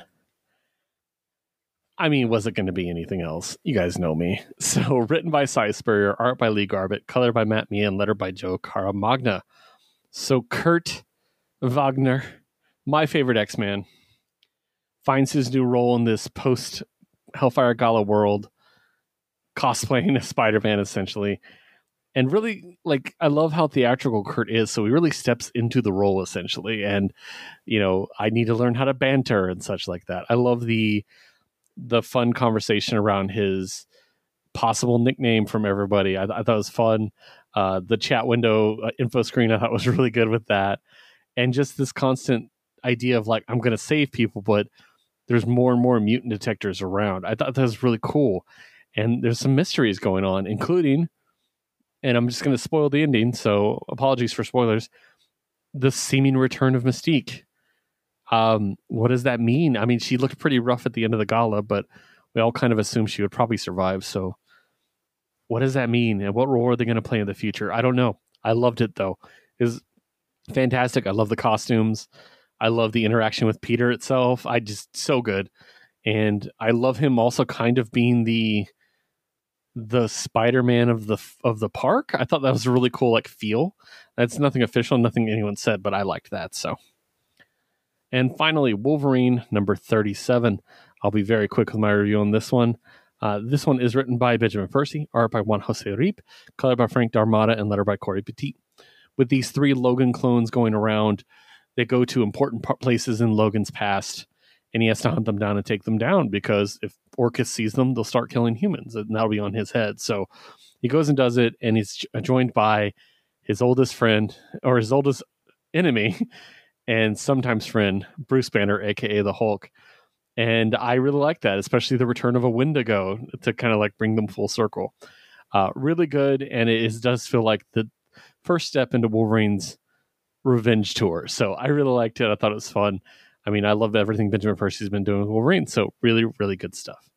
I mean, was it going to be anything else? You guys know me. So, written by Cy Spurrier, art by Lee Garbett, color by Matt Meehan, letter by Joe Caramagna. So, Kurt Wagner, my favorite X-Man, finds his new role in this post-Hellfire Gala world, cosplaying as Spider-Man, essentially. And really, I love how theatrical Kurt is, so he really steps into the role, essentially. And, I need to learn how to banter and such like that. I love the fun conversation around his possible nickname from everybody. I thought it was fun. The chat window info screen I thought was really good with that. And just this constant idea of I'm going to save people, but there's more and more mutant detectors around. I thought that was really cool. And there's some mysteries going on, including, and I'm just going to spoil the ending, so apologies for spoilers, the seeming return of Mystique. What does that mean? I mean, she looked pretty rough at the end of the gala, but we all kind of assumed she would probably survive. So what does that mean? And what role are they going to play in the future? I don't know. I loved it though. fantastic. I love the costumes. I love the interaction with Peter itself. So good. And I love him also kind of being the Spider-Man of the park. I thought that was a really cool like feel. That's nothing official, nothing anyone said, but I liked that. So, and finally, Wolverine number 37. I'll be very quick with my review on this one. This one is written by Benjamin Percy, art by Juan Jose Riep, color by Frank Darmada, and letter by Corey Petit. With these 3 Logan clones going around, they go to important places in Logan's past, and he has to hunt them down and take them down, because if Orchis sees them, they'll start killing humans, and that'll be on his head. So he goes and does it, and he's joined by his oldest friend, or his oldest enemy, and sometimes friend, Bruce Banner, aka the Hulk. And I really like that, especially the return of a Wendigo to kind of like bring them full circle. Really good, and it does feel like the first step into Wolverine's revenge tour. So I really liked it. I thought it was fun. I mean, I love everything Benjamin Percy's been doing with Wolverine, so really, really good stuff.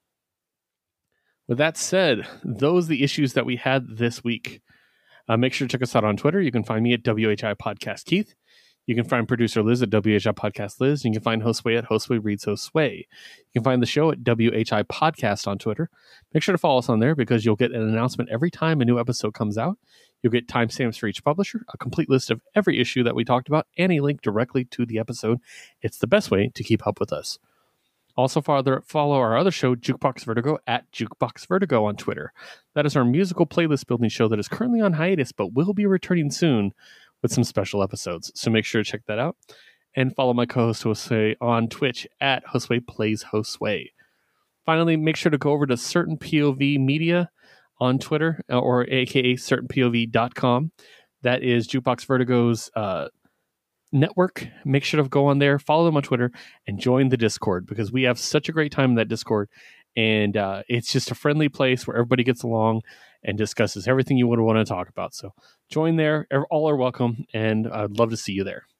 With that said, those are the issues that we had this week. Make sure to check us out on Twitter. You can find me at WHI Podcast Keith. You can find producer Liz at WHI Podcast Liz. And you can find Josue at Josue Reads Josue. You can find the show at WHI Podcast on Twitter. Make sure to follow us on there, because you'll get an announcement every time a new episode comes out. You'll get timestamps for each publisher, a complete list of every issue that we talked about, and a link directly to the episode. It's the best way to keep up with us. Also, follow our other show, Jukebox Vertigo, at Jukebox Vertigo on Twitter. That is our musical playlist building show that is currently on hiatus, but will be returning soon with some special episodes. So make sure to check that out. And follow my co-host Josue on Twitch at Josue Plays Josue. Finally, make sure to go over to Certain POV Media on Twitter, or aka certainpov.com. That is Jukebox Vertigo's network. Make sure to go on there, follow them on Twitter, and join the Discord, because we have such a great time in that Discord. And it's just a friendly place where everybody gets along and discusses everything you would want to talk about. So join there. All are welcome, and I'd love to see you there.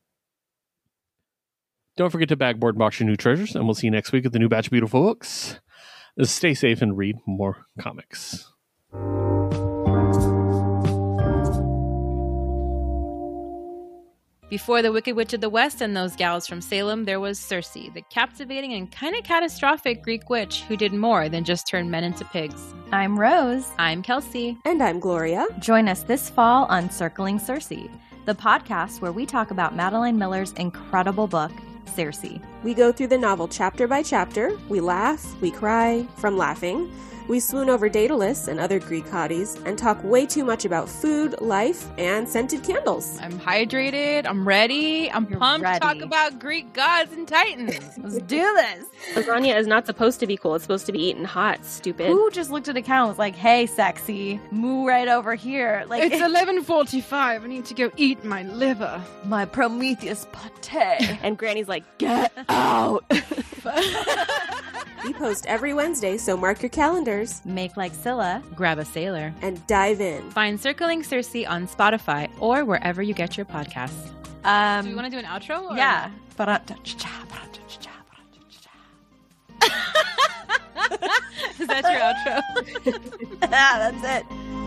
Don't forget to bag, board, and box your new treasures, and we'll see you next week with the new batch of beautiful books. Stay safe and read more comics. Before the Wicked Witch of the West and those gals from Salem, there was Circe, the captivating and kind of catastrophic Greek witch who did more than just turn men into pigs. I'm Rose. I'm Kelsey. And I'm Gloria. Join us this fall on Circling Circe, the podcast where we talk about Madeline Miller's incredible book, Circe. We go through the novel chapter by chapter. We laugh, we cry from laughing. We swoon over Daedalus and other Greek hotties and talk way too much about food, life, and scented candles. I'm hydrated. I'm ready. I'm pumped to talk about Greek gods and titans. Let's do this. Lasagna is not supposed to be cool. It's supposed to be eaten hot, stupid. Who just looked at a cow and was like, hey, sexy, moo right over here. Like, it's 11:45. I need to go eat my liver. My Prometheus pate. And Granny's like, get out. We post every Wednesday, so mark your calendars. Make like Scylla. Grab a sailor. And dive in. Find Circling Circe on Spotify or wherever you get your podcasts. Do you want to do an outro? Or? Yeah. Is that your outro? That's it.